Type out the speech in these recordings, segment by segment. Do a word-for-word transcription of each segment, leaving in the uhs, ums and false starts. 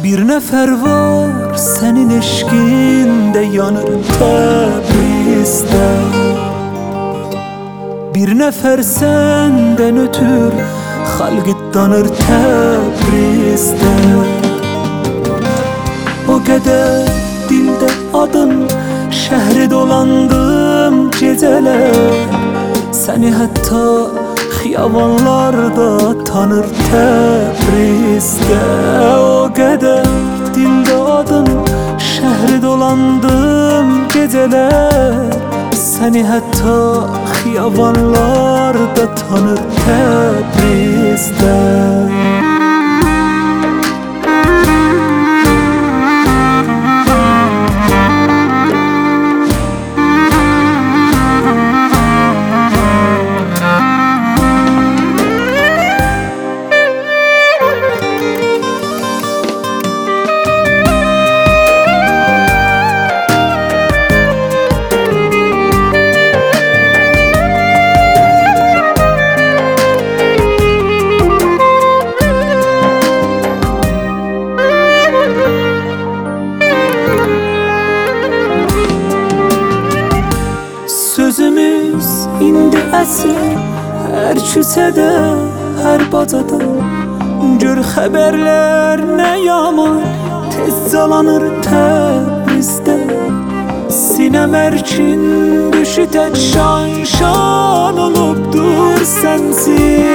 Bir nefer var senin eşkinde yanır Təbrizdə. Bir nefer senden ötür halk tanır Təbrizdə. O kadar dilde adın, şehri dolandım geceler. Seni hatta xiyavanlarda tanır Təbrizdə. O kadar dilde adın, şehri dolandım geceler. Seni hatta xiyavanlarda tanır Təbrizdə. Sözümüz indi əsir, hər küsədə, hər bacada. Gör xəbərlər nə yaman, tez calanır Təbrizdə. Sinəm ərkin düşü tək şan şan olubdur sənsiz.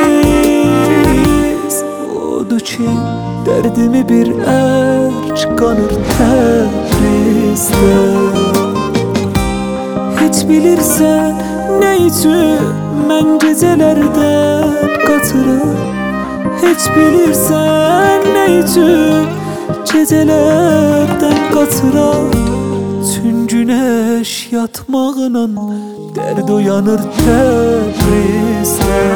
Odur ki dərdimi bir ərk qanır Təbrizdə. Hiç bilirsen ne için mən gecelerde qatıram. Hiç bilirsen ne için gecelerden qatıram. Tün güneş yatmağına derd uyanır Təbrizdə.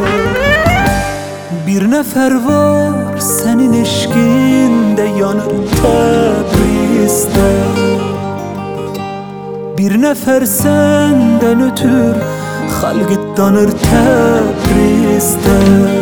Bir nefer var senin eşkinde yanır Təbrizdə. Bir nefer senden ötür halk tanır Təbrizdə.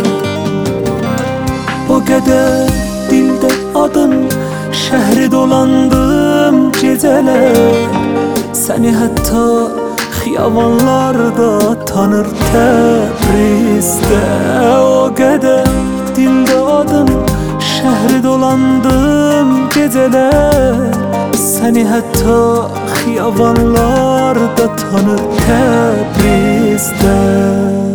O kadar dilde adın, şehri dolandım geceler. Seni hatta xiyavanlarda tanır Təbrizdə. O kadar dilde adın, şehri dolandım geceler. Seni hatta xiyavanlarda tanır Təbrizdə.